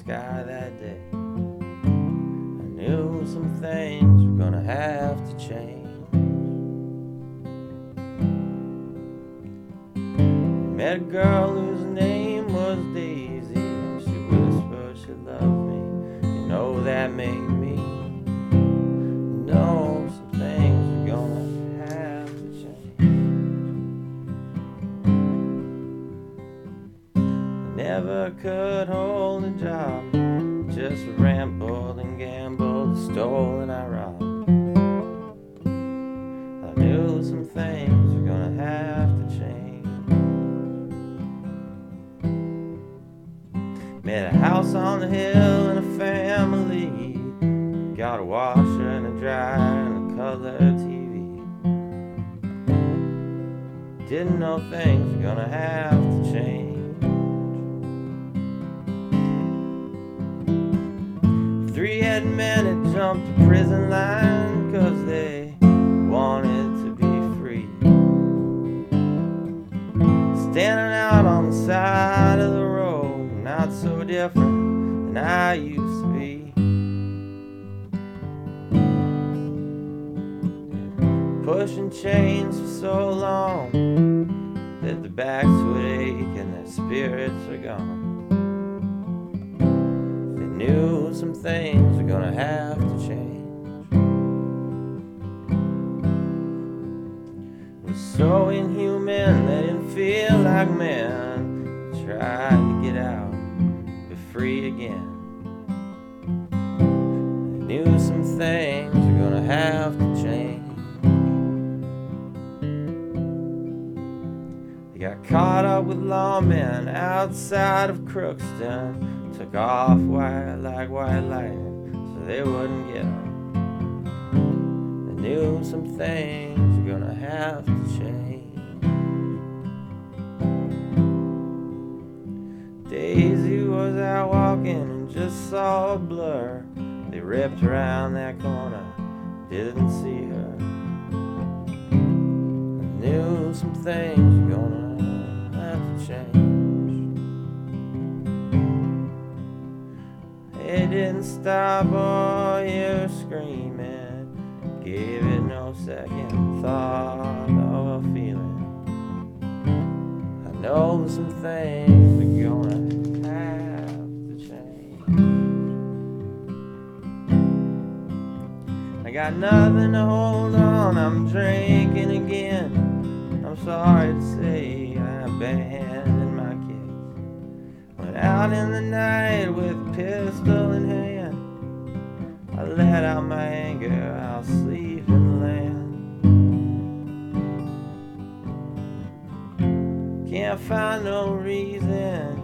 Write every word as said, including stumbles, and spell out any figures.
sky that day. I knew some things were gonna have to change. Met a girl whose name was Daisy. She whispered she loved me. You know that made me know some things were gonna have to change. Never could hold a job, just rambled and gambled, stole and I robbed. I knew some things were gonna have to change. Met a house on the hill and a family, got a washer and a dryer and a color T V. Didn't know things were gonna have to change. Three head men had jumped the prison line 'cause they wanted to be free. Standing out on the side of the road, not so different than I used to be. Pushing chains for so long that their backs would ache and their spirits are gone. They knew some things were gonna have to change. It was so inhuman, they didn't feel like men. Tried to get out, be free again. They knew some things were gonna have to change. They got caught up with lawmen outside of Crookston, took off white like white lightning so they wouldn't get them. They knew some things were gonna have to change. Daisy was out walking and just saw a blur. They ripped around that corner, didn't see her. I knew some things were gonna have to change. It didn't stop all your screaming, gave it no second thought of a feeling. I know some things are gonna have to change. I got nothing to hold on, I'm drinking again. I'm sorry to say I abandoned my kids. Went out in the night with a pistol in hand. I let out my anger, I'll sleep in the land. Can't find no reason